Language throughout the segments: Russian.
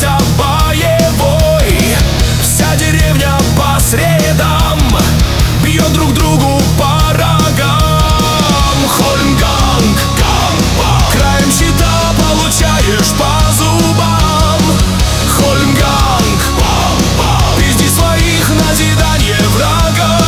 становится боевой. Вся деревня по средам бьет друг другу по рогам. Хольмганг, краем щита получаешь по зубам. Хольмганг, пизди своих, назидание врагам.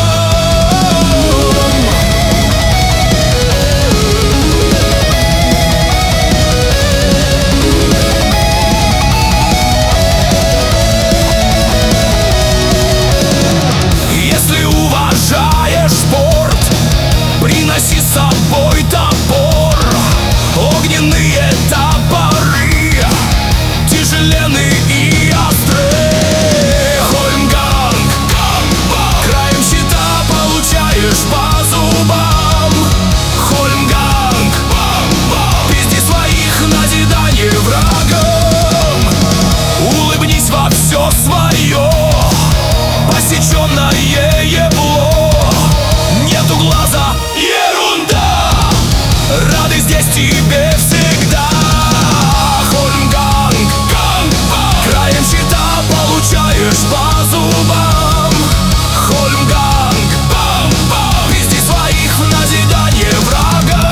Если уважаешь спорт, приноси с собой топор. Огненные топоры, тяжеленные и острые. Хольмганг, краем щита получаешь по зубам. Хольмганг, пизди своих, назидание врагам. Улыбнись во все свое посеченное ебло. Нету глаза, ерунда, рады здесь тебе всегда. Хольмганг, краем щита получаешь по зубам. Хольмганг, пизди своих, в назидание врагам.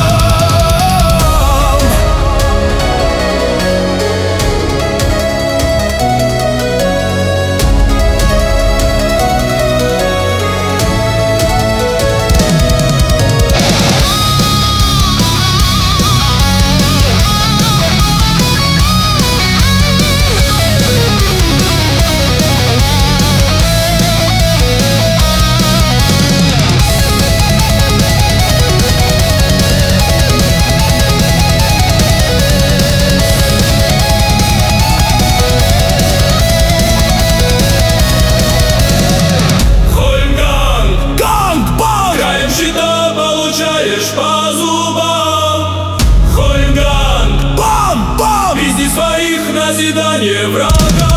Получаешь по зубам. Хольмганг, пизди своих, назидание врага.